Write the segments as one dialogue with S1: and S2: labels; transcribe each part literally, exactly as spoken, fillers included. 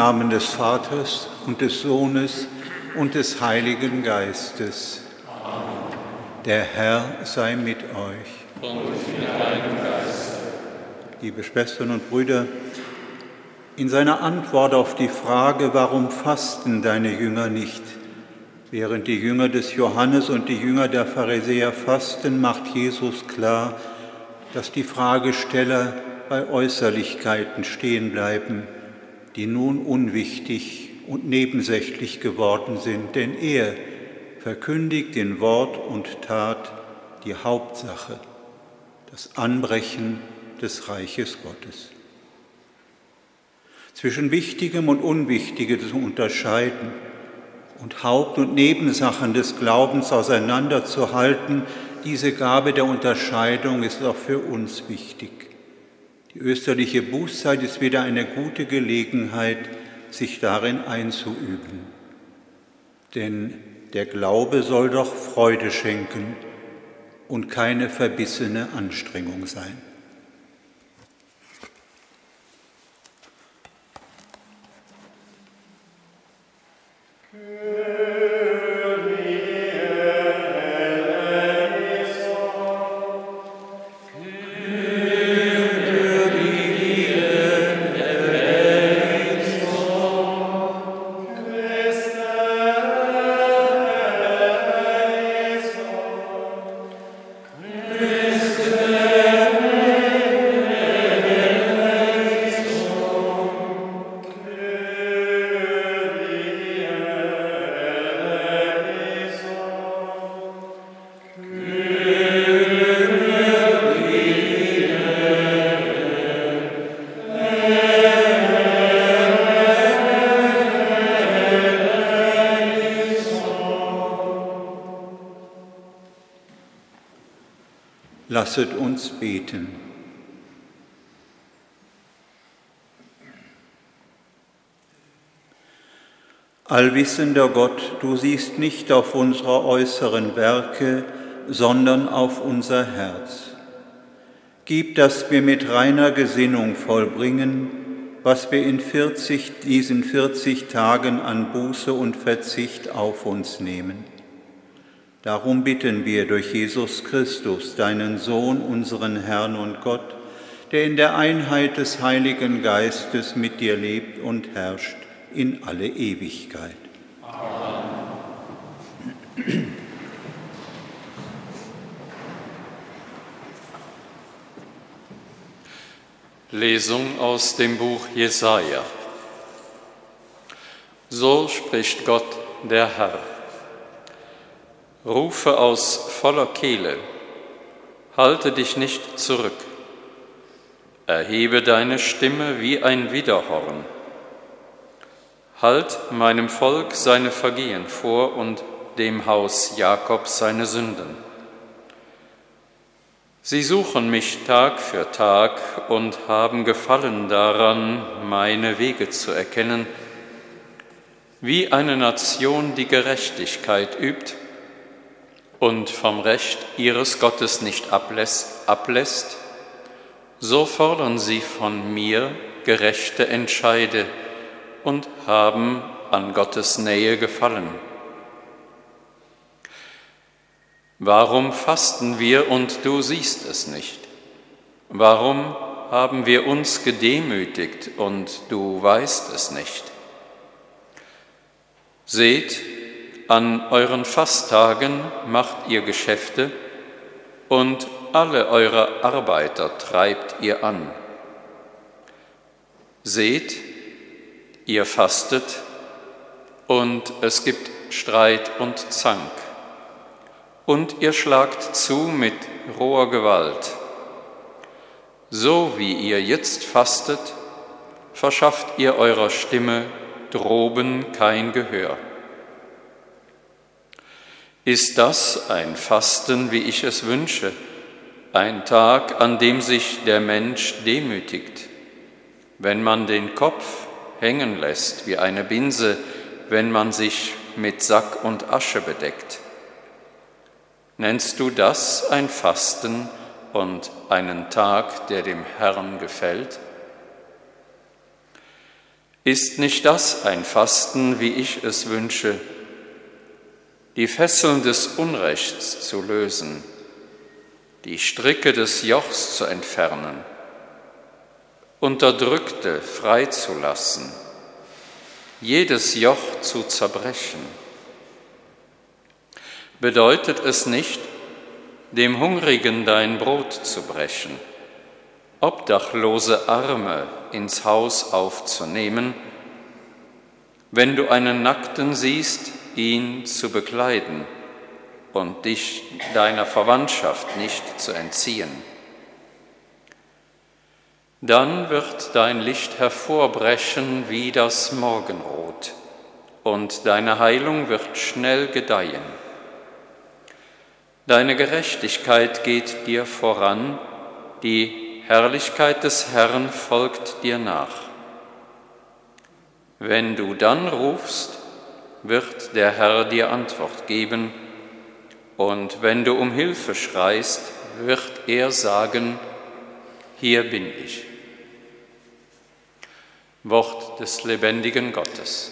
S1: Namen des Vaters und des Sohnes und des Heiligen Geistes. Amen. Der Herr sei mit euch.
S2: Und mit deinem Geist.
S1: Liebe Schwestern und Brüder, in seiner Antwort auf die Frage, warum fasten deine Jünger nicht, während die Jünger des Johannes und die Jünger der Pharisäer fasten, macht Jesus klar, dass die Fragesteller bei Äußerlichkeiten stehen bleiben, die nun unwichtig und nebensächlich geworden sind, denn er verkündigt in Wort und Tat die Hauptsache, das Anbrechen des Reiches Gottes. Zwischen Wichtigem und Unwichtigem zu unterscheiden und Haupt- und Nebensachen des Glaubens auseinanderzuhalten, diese Gabe der Unterscheidung ist auch für uns wichtig. Die österliche Bußzeit ist wieder eine gute Gelegenheit, sich darin einzuüben. Denn der Glaube soll doch Freude schenken und keine verbissene Anstrengung sein. Lasset uns beten. Allwissender Gott, du siehst nicht auf unsere äußeren Werke, sondern auf unser Herz. Gib, dass wir mit reiner Gesinnung vollbringen, was wir in vierzig, diesen vierzig Tagen an Buße und Verzicht auf uns nehmen. Darum bitten wir durch Jesus Christus, deinen Sohn, unseren Herrn und Gott, der in der Einheit des Heiligen Geistes mit dir lebt und herrscht in alle Ewigkeit.
S2: Amen. Lesung aus dem Buch Jesaja. So spricht Gott, der Herr. Rufe aus voller Kehle, halte dich nicht zurück. Erhebe deine Stimme wie ein Widderhorn. Halt meinem Volk seine Vergehen vor und dem Haus Jakobs seine Sünden. Sie suchen mich Tag für Tag und haben Gefallen daran, meine Wege zu erkennen, wie eine Nation, die Gerechtigkeit übt und vom Recht ihres Gottes nicht ablässt, ablässt, so fordern sie von mir gerechte Entscheide und haben an Gottes Nähe Gefallen. Warum fasten wir und du siehst es nicht? Warum haben wir uns gedemütigt und du weißt es nicht? Seht, an euren Fasttagen macht ihr Geschäfte und alle eure Arbeiter treibt ihr an. Seht, ihr fastet und es gibt Streit und Zank. Und ihr schlagt zu mit roher Gewalt. So wie ihr jetzt fastet, verschafft ihr eurer Stimme droben kein Gehör. Ist das ein Fasten, wie ich es wünsche, ein Tag, an dem sich der Mensch demütigt, wenn man den Kopf hängen lässt wie eine Binse, wenn man sich mit Sack und Asche bedeckt? Nennst du das ein Fasten und einen Tag, der dem Herrn gefällt? Ist nicht das ein Fasten, wie ich es wünsche, die Fesseln des Unrechts zu lösen, die Stricke des Jochs zu entfernen, Unterdrückte freizulassen, jedes Joch zu zerbrechen? Bedeutet es nicht, dem Hungrigen dein Brot zu brechen, obdachlose Arme ins Haus aufzunehmen, wenn du einen Nackten siehst, ihn zu bekleiden und dich deiner Verwandtschaft nicht zu entziehen? Dann wird dein Licht hervorbrechen wie das Morgenrot, und deine Heilung wird schnell gedeihen. Deine Gerechtigkeit geht dir voran, die Herrlichkeit des Herrn folgt dir nach. Wenn du dann rufst, wird der Herr dir Antwort geben, und wenn du um Hilfe schreist, wird er sagen: Hier bin ich. Wort des lebendigen Gottes.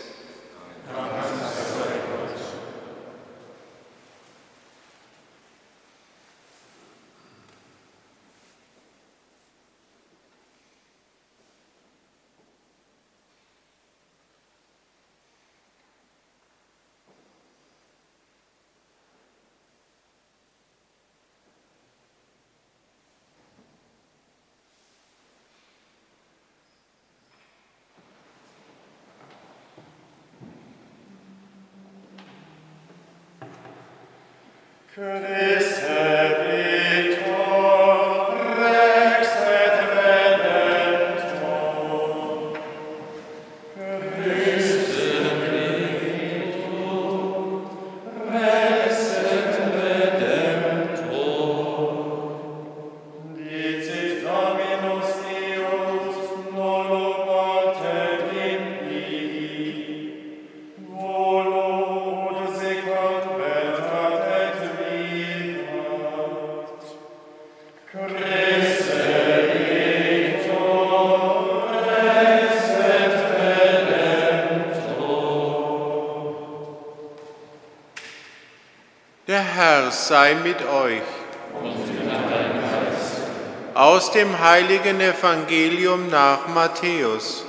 S3: Sei mit euch. Aus dem heiligen Evangelium nach Matthäus.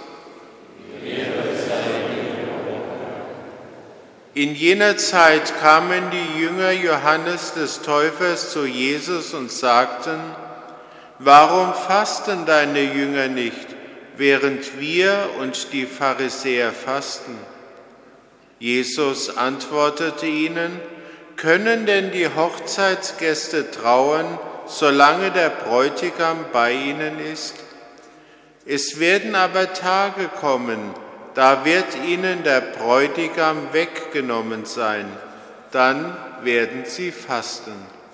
S3: In jener Zeit kamen die Jünger Johannes des Täufers zu Jesus und sagten: Warum fasten deine Jünger nicht, während wir und die Pharisäer fasten? Jesus antwortete ihnen: Können denn die Hochzeitsgäste trauern, solange der Bräutigam bei ihnen ist? Es werden aber Tage kommen, da wird ihnen der Bräutigam weggenommen sein. Dann werden sie fasten.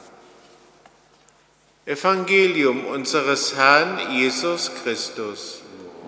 S3: Evangelium unseres Herrn Jesus Christus.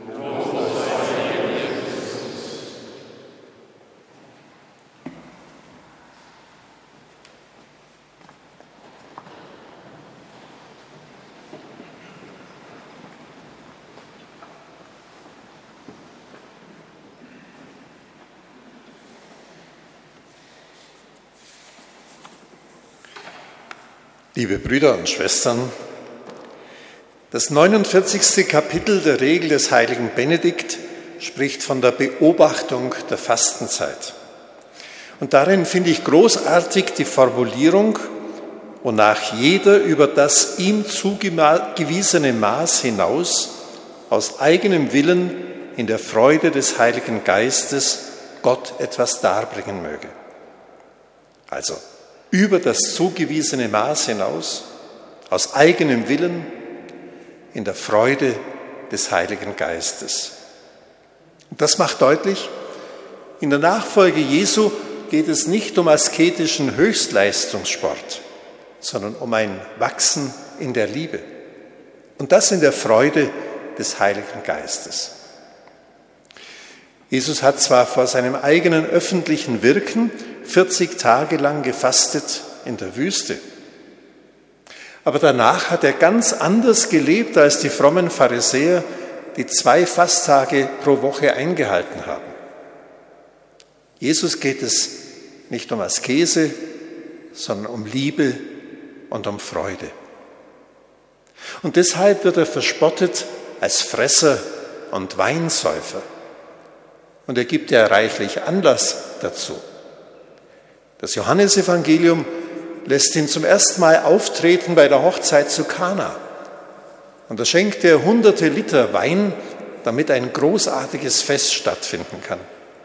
S4: Liebe Brüder und Schwestern, das neunundvierzigste Kapitel der Regel des heiligen Benedikt spricht von der Beobachtung der Fastenzeit. Und darin finde ich großartig die Formulierung, wonach jeder über das ihm zugewiesene Maß hinaus aus eigenem Willen in der Freude des Heiligen Geistes Gott etwas darbringen möge. Also über das zugewiesene Maß hinaus, aus eigenem Willen, in der Freude des Heiligen Geistes. Und das macht deutlich, in der Nachfolge Jesu geht es nicht um asketischen Höchstleistungssport, sondern um ein Wachsen in der Liebe. Und das in der Freude des Heiligen Geistes. Jesus hat zwar vor seinem eigenen öffentlichen Wirken vierzig Tage lang gefastet in der Wüste, aber danach hat er ganz anders gelebt als die frommen Pharisäer, die zwei Fasttage pro Woche eingehalten haben. Jesus geht es nicht um Askese, sondern um Liebe und um Freude. Und deshalb wird er verspottet als Fresser und Weinsäufer. Und er gibt ja reichlich Anlass dazu. Das Johannesevangelium lässt ihn zum ersten Mal auftreten bei der Hochzeit zu Kana. Und da schenkt er hunderte Liter Wein, damit ein großartiges Fest stattfinden kann.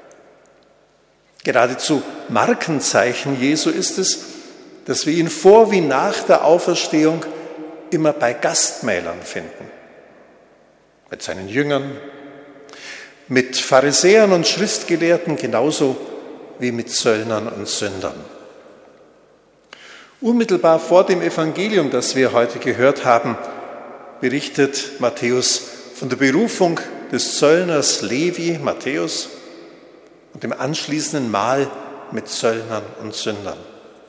S4: Geradezu Markenzeichen Jesu ist es, dass wir ihn vor wie nach der Auferstehung immer bei Gastmählern finden. Mit seinen Jüngern, mit Pharisäern und Schriftgelehrten genauso wie mit Zöllnern und Sündern. Unmittelbar vor dem Evangelium, das wir heute gehört haben, berichtet Matthäus von der Berufung des Zöllners Levi, Matthäus, und dem anschließenden Mahl mit Zöllnern und Sündern.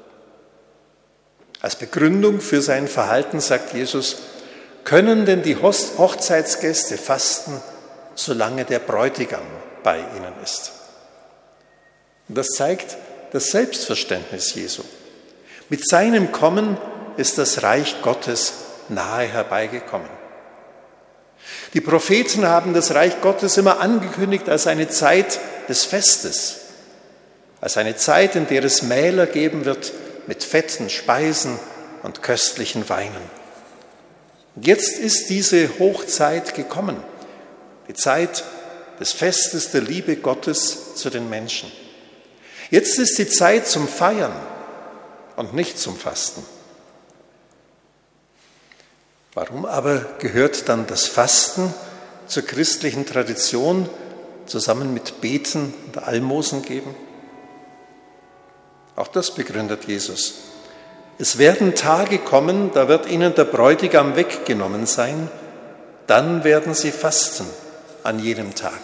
S4: Als Begründung für sein Verhalten sagt Jesus, können denn die Hochzeitsgäste fasten, solange der Bräutigam bei ihnen ist? Und das zeigt das Selbstverständnis Jesu. Mit seinem Kommen ist das Reich Gottes nahe herbeigekommen. Die Propheten haben das Reich Gottes immer angekündigt als eine Zeit des Festes, als eine Zeit, in der es Mähler geben wird mit fetten Speisen und köstlichen Weinen. Und jetzt ist diese Hochzeit gekommen, die Zeit des Festes der Liebe Gottes zu den Menschen. Jetzt ist die Zeit zum Feiern und nicht zum Fasten. Warum aber gehört dann das Fasten zur christlichen Tradition zusammen mit Beten und Almosen geben? Auch das begründet Jesus. Es werden Tage kommen, da wird ihnen der Bräutigam weggenommen sein, dann werden sie fasten an jedem Tag.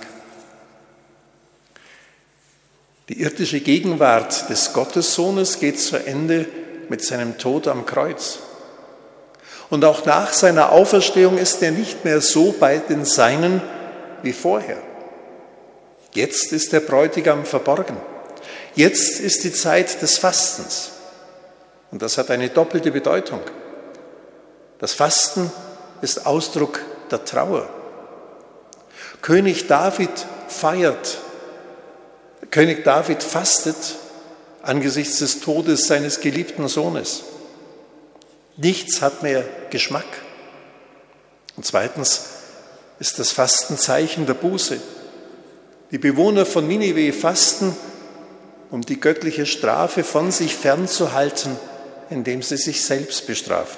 S4: Die irdische Gegenwart des Gottessohnes geht zu Ende mit seinem Tod am Kreuz. Und auch nach seiner Auferstehung ist er nicht mehr so bei den Seinen wie vorher. Jetzt ist der Bräutigam verborgen. Jetzt ist die Zeit des Fastens. Und das hat eine doppelte Bedeutung. Das Fasten ist Ausdruck der Trauer. König David feiert, König David fastet angesichts des Todes seines geliebten Sohnes. Nichts hat mehr Geschmack. Und zweitens ist das Fasten Zeichen der Buße. Die Bewohner von Ninive fasten, um die göttliche Strafe von sich fernzuhalten, indem sie sich selbst bestrafen.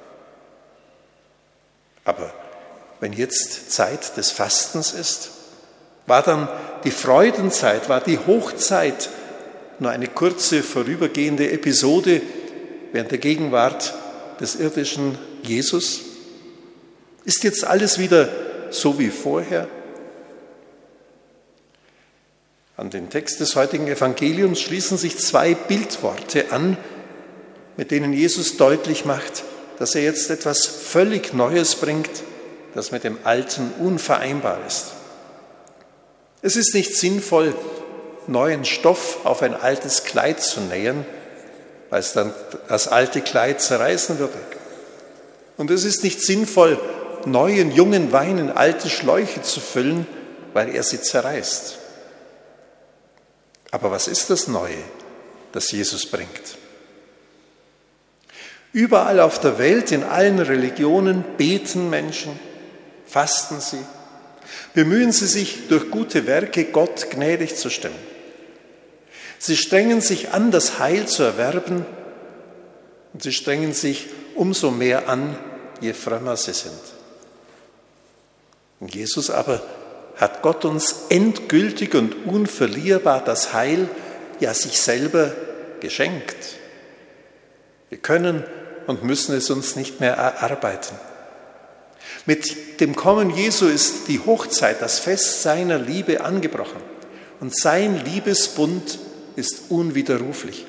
S4: Aber wenn jetzt Zeit des Fastens ist, war dann die Freudenzeit, war die Hochzeit nur eine kurze vorübergehende Episode während der Gegenwart des irdischen Jesus? Ist jetzt alles wieder so wie vorher? An den Text des heutigen Evangeliums schließen sich zwei Bildworte an, mit denen Jesus deutlich macht, dass er jetzt etwas völlig Neues bringt, das mit dem Alten unvereinbar ist. Es ist nicht sinnvoll, neuen Stoff auf ein altes Kleid zu nähen, weil es dann das alte Kleid zerreißen würde. Und es ist nicht sinnvoll, neuen, jungen Wein in alte Schläuche zu füllen, weil er sie zerreißt. Aber was ist das Neue, das Jesus bringt? Überall auf der Welt, in allen Religionen, beten Menschen, fasten sie, bemühen sie sich, durch gute Werke Gott gnädig zu stimmen. Sie strengen sich an, das Heil zu erwerben, und sie strengen sich umso mehr an, je frömmer sie sind. Und Jesus aber hat Gott uns endgültig und unverlierbar das Heil, ja sich selber geschenkt. Wir können und müssen es uns nicht mehr erarbeiten. Mit dem Kommen Jesu ist die Hochzeit, das Fest seiner Liebe angebrochen. Und sein Liebesbund ist unwiderruflich.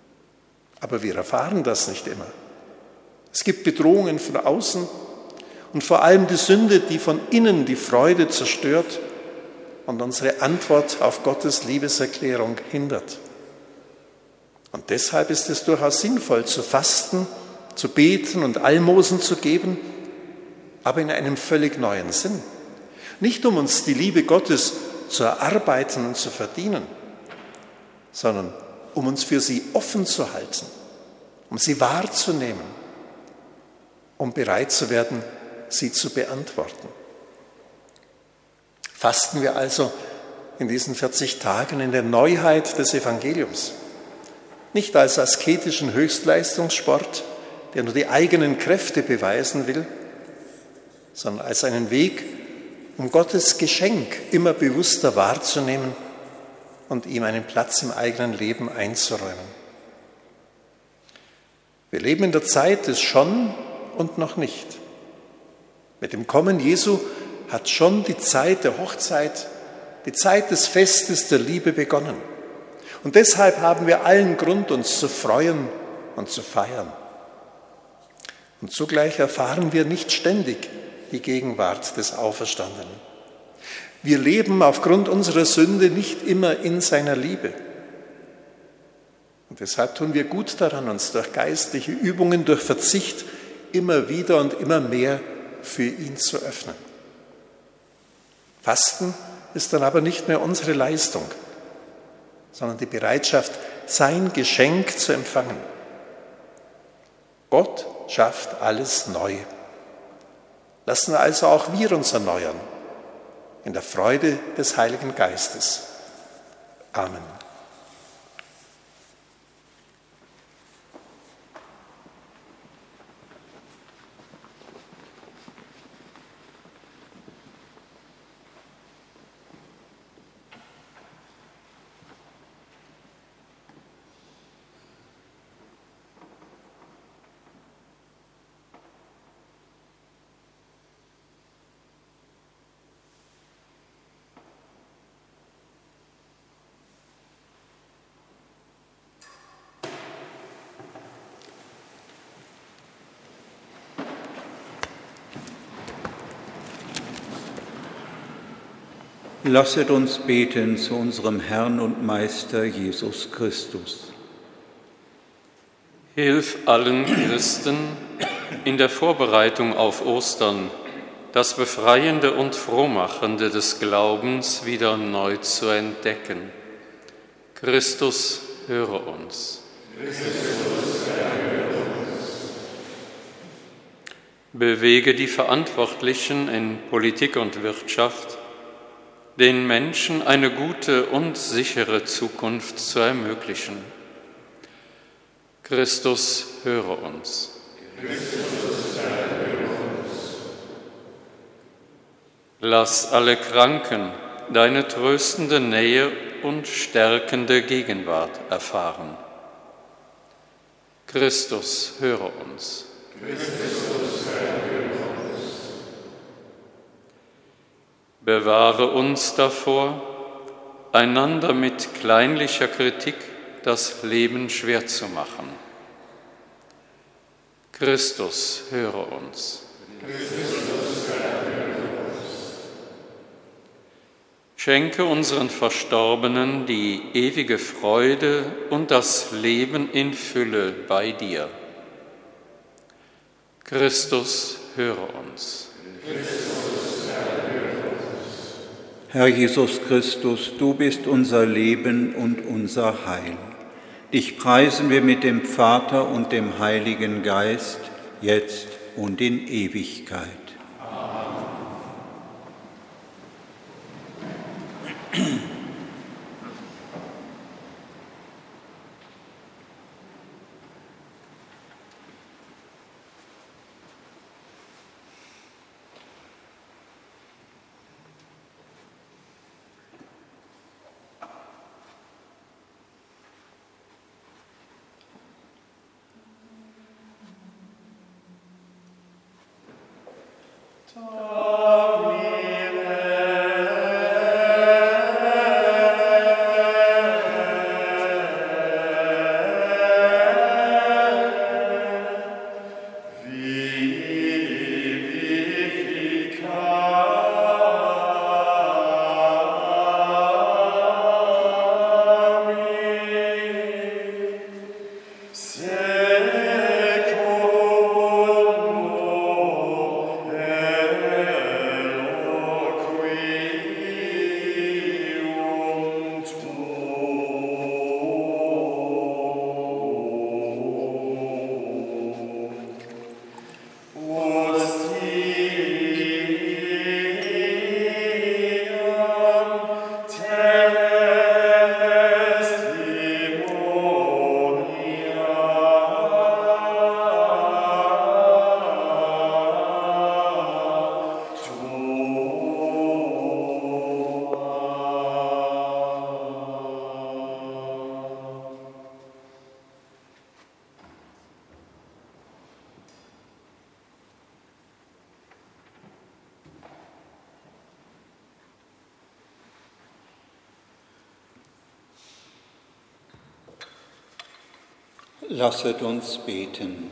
S4: Aber wir erfahren das nicht immer. Es gibt Bedrohungen von außen und vor allem die Sünde, die von innen die Freude zerstört und unsere Antwort auf Gottes Liebeserklärung hindert. Und deshalb ist es durchaus sinnvoll, zu fasten, zu beten und Almosen zu geben, aber in einem völlig neuen Sinn. Nicht um uns die Liebe Gottes zu erarbeiten und zu verdienen, sondern um uns für sie offen zu halten, um sie wahrzunehmen, um bereit zu werden, sie zu beantworten. Fasten wir also in diesen vierzig Tagen in der Neuheit des Evangeliums. Nicht als asketischen Höchstleistungssport, der nur die eigenen Kräfte beweisen will, sondern als einen Weg, um Gottes Geschenk immer bewusster wahrzunehmen und ihm einen Platz im eigenen Leben einzuräumen. Wir leben in der Zeit des Schon und noch nicht. Mit dem Kommen Jesu hat schon die Zeit der Hochzeit, die Zeit des Festes der Liebe begonnen. Und deshalb haben wir allen Grund, uns zu freuen und zu feiern. Und zugleich erfahren wir nicht ständig die Gegenwart des Auferstandenen. Wir leben aufgrund unserer Sünde nicht immer in seiner Liebe. Und deshalb tun wir gut daran, uns durch geistliche Übungen, durch Verzicht immer wieder und immer mehr für ihn zu öffnen. Fasten ist dann aber nicht mehr unsere Leistung, sondern die Bereitschaft, sein Geschenk zu empfangen. Gott schafft alles neu. Lassen also auch wir uns erneuern in der Freude des Heiligen Geistes. Amen.
S1: Lasset uns beten zu unserem Herrn und Meister Jesus Christus.
S2: Hilf allen Christen in der Vorbereitung auf Ostern, das Befreiende und Frohmachende des Glaubens wieder neu zu entdecken. Christus, höre uns.
S5: Christus, erhöre uns.
S2: Bewege die Verantwortlichen in Politik und Wirtschaft, den Menschen eine gute und sichere Zukunft zu ermöglichen. Christus, höre uns.
S5: Christus, erhöre uns.
S2: Lass alle Kranken deine tröstende Nähe und stärkende Gegenwart erfahren. Christus, höre uns.
S5: Christus, erhöre uns.
S2: Bewahre uns davor, einander mit kleinlicher Kritik das Leben schwer zu machen. Christus, höre uns.
S5: Christus, erhöre uns.
S2: Schenke unseren Verstorbenen die ewige Freude und das Leben in Fülle bei dir. Christus, höre uns.
S5: Christus, erhöre uns.
S1: Herr Jesus Christus, du bist unser Leben und unser Heil. Dich preisen wir mit dem Vater und dem Heiligen Geist, jetzt und in Ewigkeit.
S5: Vivi,
S1: Lasset uns beten.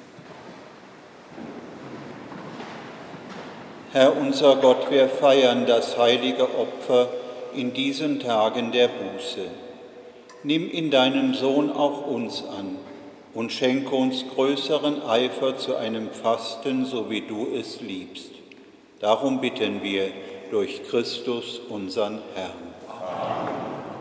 S1: Herr unser Gott, wir feiern das heilige Opfer in diesen Tagen der Buße. Nimm in deinem Sohn auch uns an und schenke uns größeren Eifer zu einem Fasten, so wie du es liebst. Darum bitten wir durch Christus, unseren Herrn. Amen.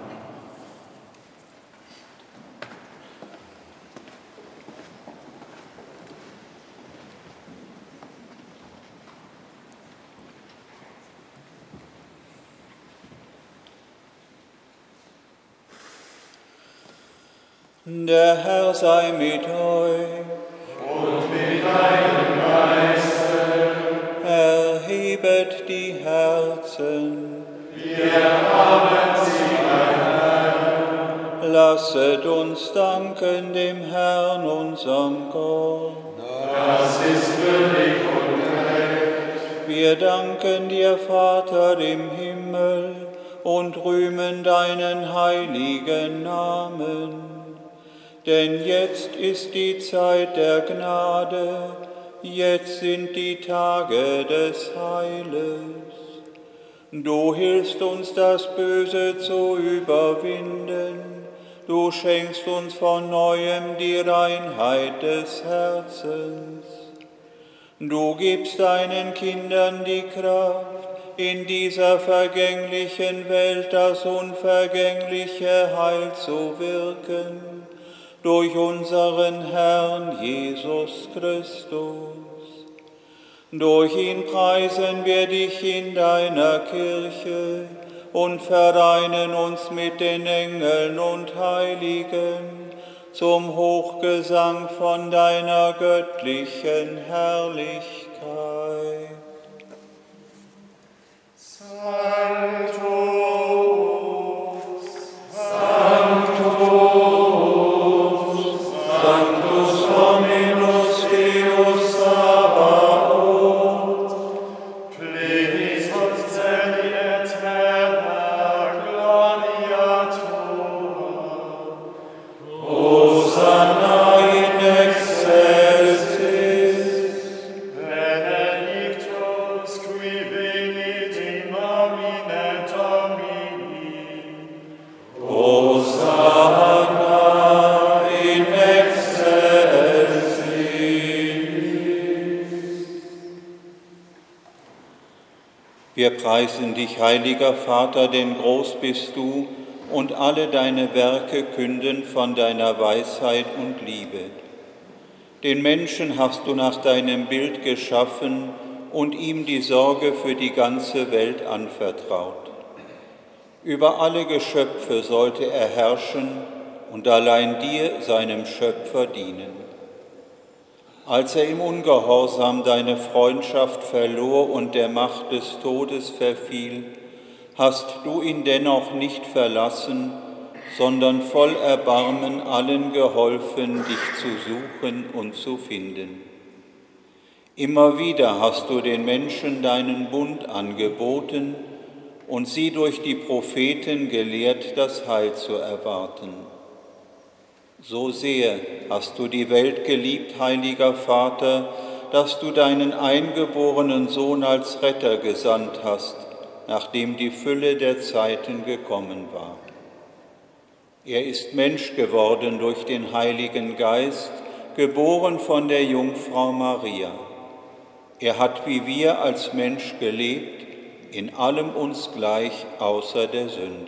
S1: Der Herr sei mit euch.
S5: Und mit deinem Geiste.
S1: Erhebet die Herzen.
S5: Wir haben sie, mein Herr.
S1: Lasset uns danken dem Herrn, unserem Gott.
S5: Das ist würdig und gerecht.
S1: Wir danken dir, Vater im Himmel, und rühmen deinen heiligen Namen. Denn jetzt ist die Zeit der Gnade, jetzt sind die Tage des Heiles. Du hilfst uns, das Böse zu überwinden, du schenkst uns von Neuem die Reinheit des Herzens. Du gibst deinen Kindern die Kraft, in dieser vergänglichen Welt das unvergängliche Heil zu wirken. Durch unseren Herrn Jesus Christus. Durch ihn preisen wir dich in deiner Kirche und vereinen uns mit den Engeln und Heiligen zum Hochgesang von deiner göttlichen Herrlichkeit.
S5: Sanctus,
S1: Sanctus, Sanctus Dominus Deus Sabaoth,
S5: plenitis celi et terra gloria tua.
S1: Hosanna in excelsis,
S5: Benedictus qui venit in nomine Domini.
S1: Hosanna in excelsis. Wir preisen dich, heiliger Vater, denn groß bist du und alle deine Werke künden von deiner Weisheit und Liebe. Den Menschen hast du nach deinem Bild geschaffen und ihm die Sorge für die ganze Welt anvertraut. Über alle Geschöpfe sollte er herrschen und allein dir, seinem Schöpfer, dienen. Als er im Ungehorsam deine Freundschaft verlor und der Macht des Todes verfiel, hast du ihn dennoch nicht verlassen, sondern voll Erbarmen allen geholfen, dich zu suchen und zu finden. Immer wieder hast du den Menschen deinen Bund angeboten und sie durch die Propheten gelehrt, das Heil zu erwarten. So sehr hast du die Welt geliebt, heiliger Vater, dass du deinen eingeborenen Sohn als Retter gesandt hast, nachdem die Fülle der Zeiten gekommen war. Er ist Mensch geworden durch den Heiligen Geist, geboren von der Jungfrau Maria. Er hat wie wir als Mensch gelebt, in allem uns gleich außer der Sünde.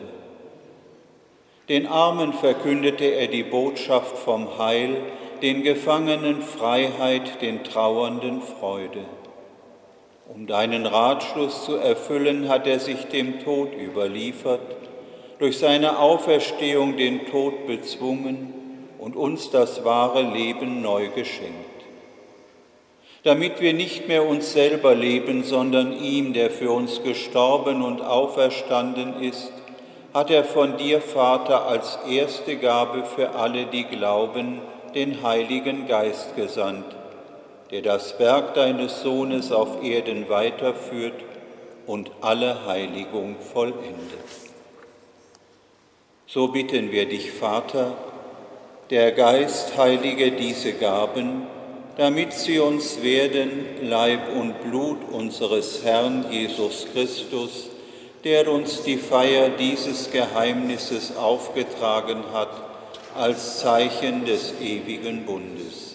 S1: Den Armen verkündete er die Botschaft vom Heil, den Gefangenen Freiheit, den Trauernden Freude. Um deinen Ratschluss zu erfüllen, hat er sich dem Tod überliefert, durch seine Auferstehung den Tod bezwungen und uns das wahre Leben neu geschenkt. Damit wir nicht mehr uns selber leben, sondern ihm, der für uns gestorben und auferstanden ist, hat er von dir, Vater, als erste Gabe für alle, die glauben, den Heiligen Geist gesandt, der das Werk deines Sohnes auf Erden weiterführt und alle Heiligung vollendet. So bitten wir dich, Vater, Der Geist heilige diese Gaben, damit sie uns werden Leib und Blut unseres Herrn Jesus Christus, der uns die Feier dieses Geheimnisses aufgetragen hat, als Zeichen des ewigen Bundes.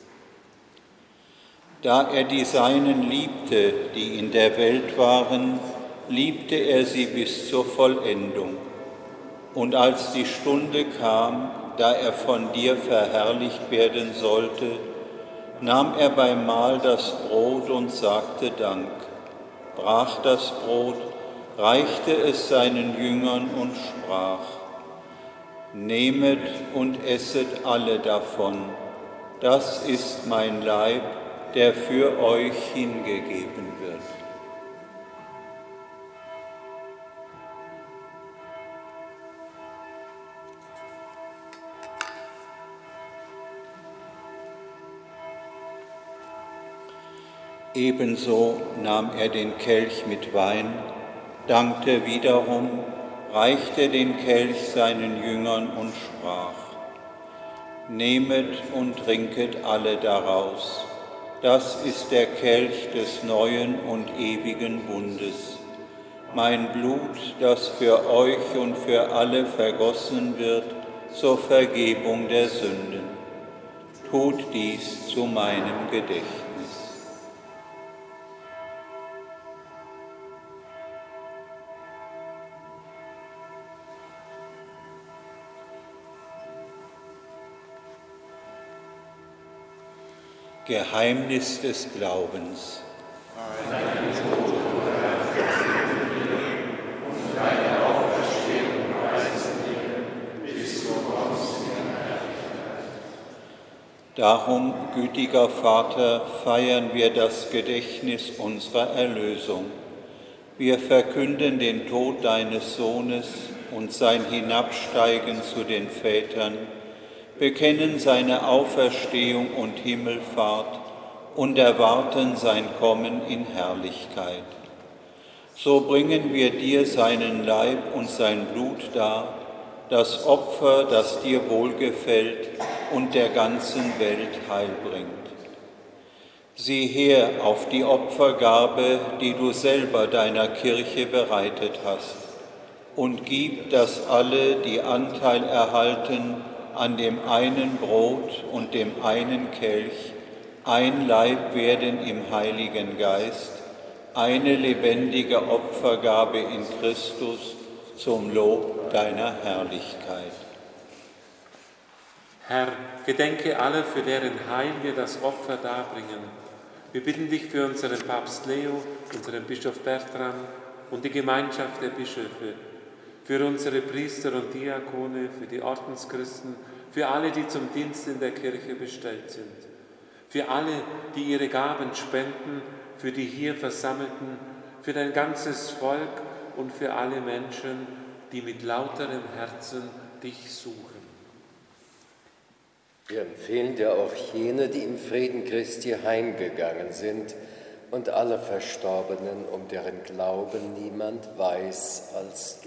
S1: Da er die Seinen liebte, die in der Welt waren, liebte er sie bis zur Vollendung. Und als die Stunde kam, da er von dir verherrlicht werden sollte, nahm er beim Mahl das Brot und sagte Dank, brach das Brot, reichte es seinen Jüngern und sprach: Nehmet und esset alle davon, das ist mein Leib, der für euch hingegeben wird. Ebenso nahm er den Kelch mit Wein, dankte wiederum, reichte den Kelch seinen Jüngern und sprach: Nehmet und trinket alle daraus. Das ist der Kelch des neuen und ewigen Bundes. Mein Blut, das für euch und für alle vergossen wird, zur Vergebung der Sünden. Tut dies zu meinem Gedächtnis. Geheimnis des Glaubens. Darum, gütiger Vater, feiern wir das Gedächtnis unserer Erlösung. Wir verkünden den Tod deines Sohnes und sein Hinabsteigen zu den Vätern, bekennen seine Auferstehung und Himmelfahrt und erwarten sein Kommen in Herrlichkeit. So bringen wir dir seinen Leib und sein Blut dar, das Opfer, das dir wohlgefällt und der ganzen Welt Heil bringt. Sieh her auf die Opfergabe, die du selber deiner Kirche bereitet hast, und gib, dass alle, die Anteil erhalten, an dem einen Brot und dem einen Kelch, ein Leib werden im Heiligen Geist, eine lebendige Opfergabe in Christus zum Lob deiner Herrlichkeit.
S6: Herr, gedenke alle, für deren Heil wir das Opfer darbringen. Wir bitten dich für unseren Papst Leo, unseren Bischof Bertram und die Gemeinschaft der Bischöfe, für unsere Priester und Diakone, für die Ordenschristen, für alle, die zum Dienst in der Kirche bestellt sind, für alle, die ihre Gaben spenden, für die hier Versammelten, für dein ganzes Volk und für alle Menschen, die mit lauterem Herzen dich suchen.
S7: Wir empfehlen dir auch jene, die im Frieden Christi heimgegangen sind, und alle Verstorbenen, um deren Glauben niemand weiß als du.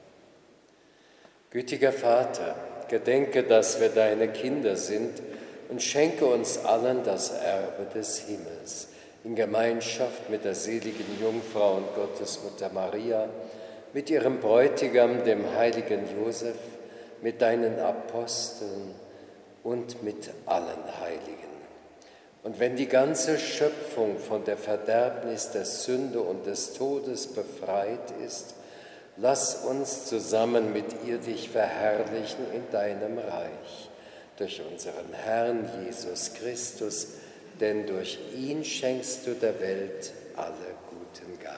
S7: Gütiger Vater, gedenke, dass wir deine Kinder sind und schenke uns allen das Erbe des Himmels, in Gemeinschaft mit der seligen Jungfrau und Gottesmutter Maria, mit ihrem Bräutigam, dem heiligen Josef, mit deinen Aposteln und mit allen Heiligen. Und wenn die ganze Schöpfung von der Verderbnis der Sünde und des Todes befreit ist, lass uns zusammen mit ihr dich verherrlichen in deinem Reich, durch unseren Herrn Jesus Christus, denn durch ihn schenkst du der Welt alle guten Gaben.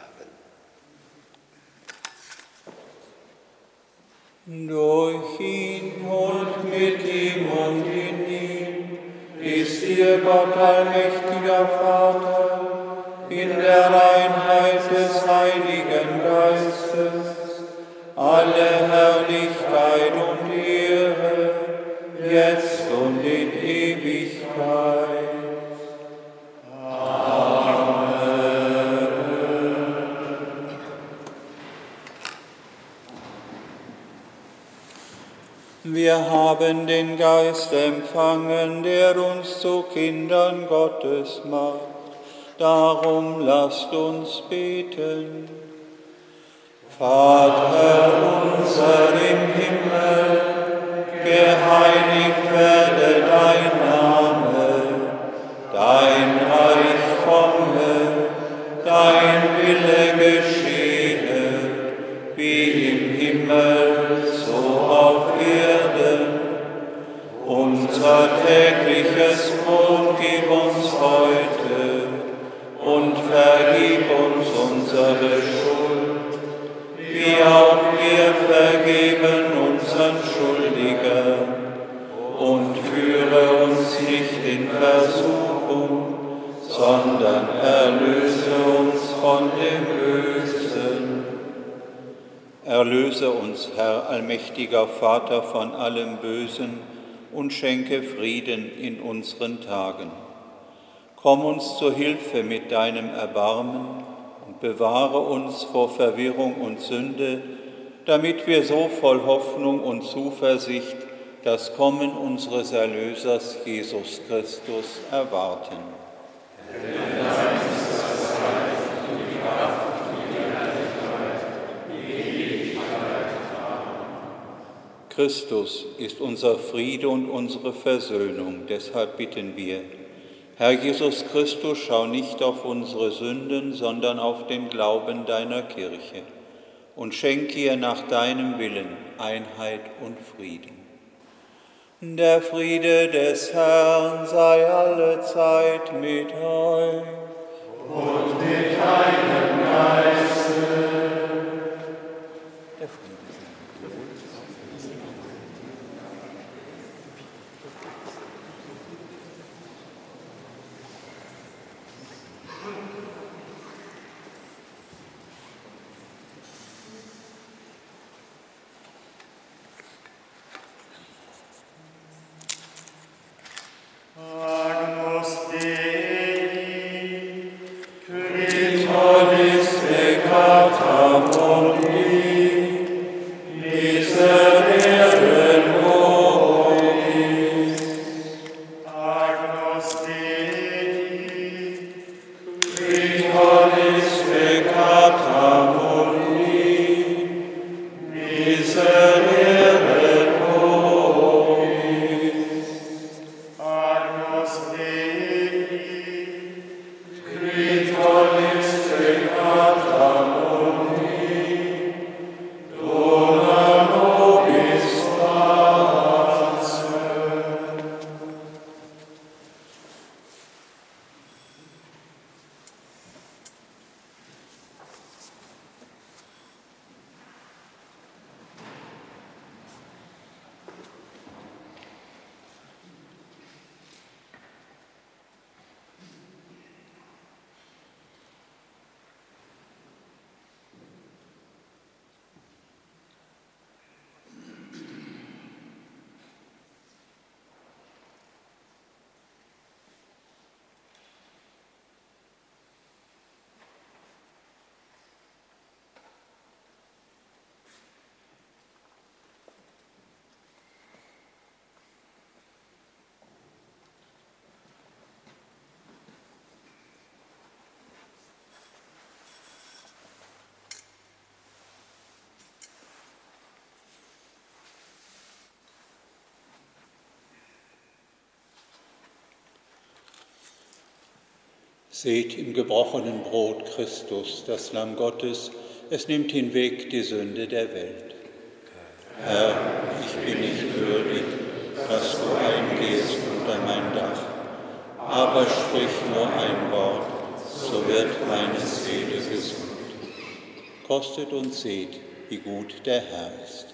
S1: Durch ihn und mit ihm und in ihm ist dir Gott allmächtiger Vater, in der Einheit des Heiligen Geistes, alle Herrlichkeit und Ehre, jetzt und in Ewigkeit. Wir haben den Geist empfangen, der uns zu Kindern Gottes macht. Darum lasst uns beten. Vater unser im Himmel, geheiligt werde dein Name, dein Reich komme, dein Wille geschehe, wie im Himmel, so auf Erden. Unser tägliches Brot gib uns heute und vergib uns unsere Schuld, wie auch wir vergeben unseren Schuldigern. Und führe uns nicht in Versuchung, sondern erlöse uns von dem Bösen. Erlöse uns, Herr allmächtiger Vater, von allem Bösen und schenke Frieden in unseren Tagen. Komm uns zur Hilfe mit deinem Erbarmen und bewahre uns vor Verwirrung und Sünde, damit wir so voll Hoffnung und Zuversicht das Kommen unseres Erlösers Jesus Christus erwarten. Christus ist unser Friede und unsere Versöhnung, deshalb bitten wir, Herr Jesus Christus, schau nicht auf unsere Sünden, sondern auf den Glauben deiner Kirche und schenk ihr nach deinem Willen Einheit und Frieden. Der Friede des Herrn sei allezeit mit euch.
S5: Und mit deinem Geiste.
S1: Der Friede sei mit euch.
S5: Agnus Dei,
S1: Quid hodis peccata mundi, miserere nobis.
S5: Agnus Dei,
S1: Quid hodis peccata mundi, miserere nobis.
S5: Agnus Dei,
S1: Quid hodis peccata mundi, dona nobis pace. Seht im gebrochenen Brot Christus, das Lamm Gottes, es nimmt hinweg die Sünde der Welt. Herr, ich bin nicht würdig, dass du eingehst unter mein Dach, aber sprich nur ein Wort, so wird meine Seele gesund. Kostet und seht, wie gut der Herr ist.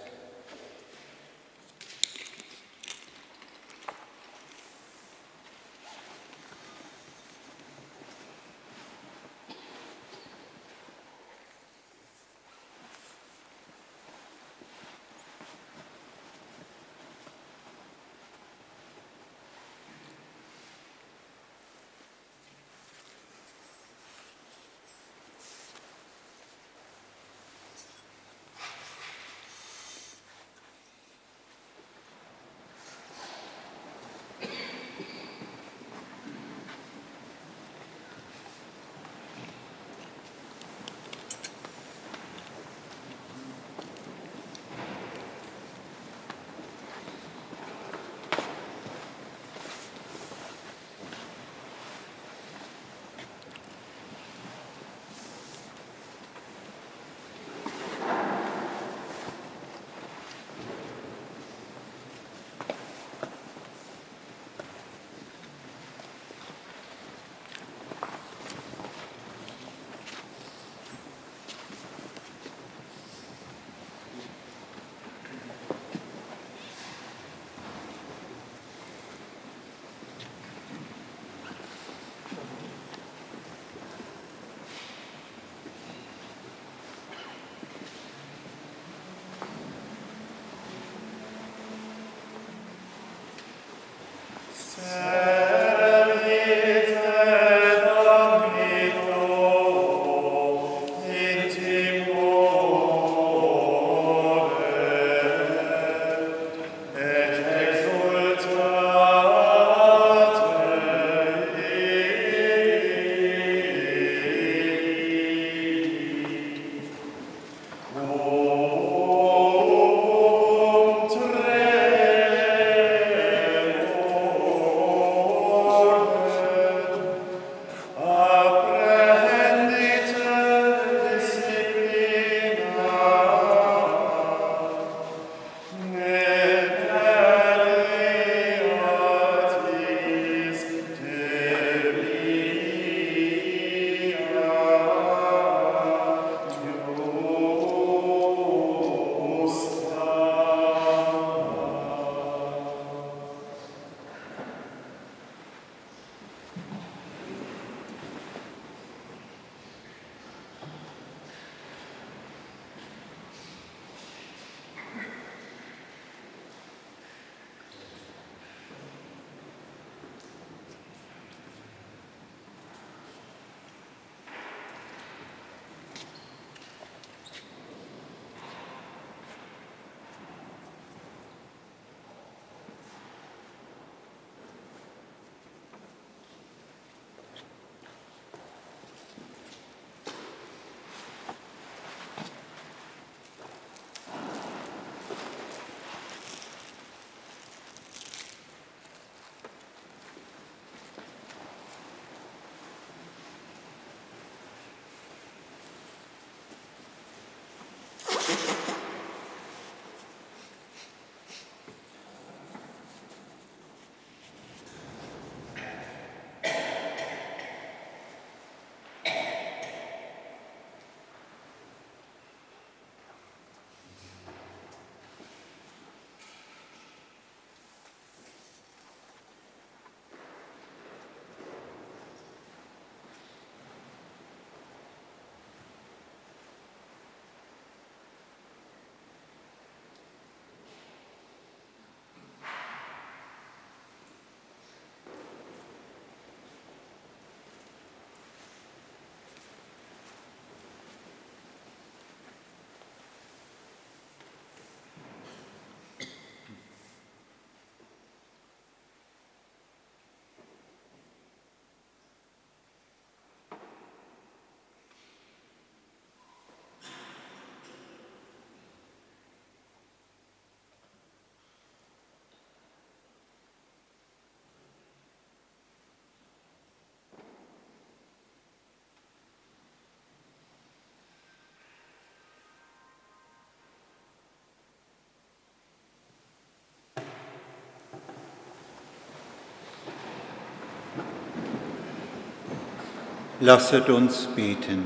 S1: Lasset uns beten.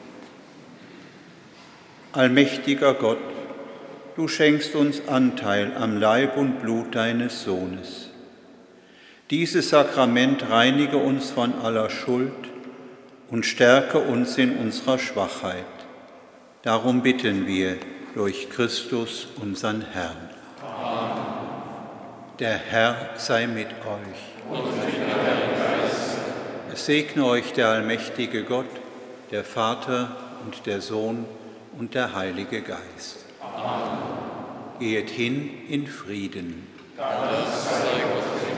S1: Allmächtiger Gott, du schenkst uns Anteil am Leib und Blut deines Sohnes. Dieses Sakrament reinige uns von aller Schuld und stärke uns in unserer Schwachheit. Darum bitten wir durch Christus, unseren Herrn. Amen. Der Herr sei mit euch. Und mit deinem Geist. Es segne euch der allmächtige Gott, der Vater und der Sohn und der Heilige Geist. Amen. Geht hin in Frieden. Dank sei Gott.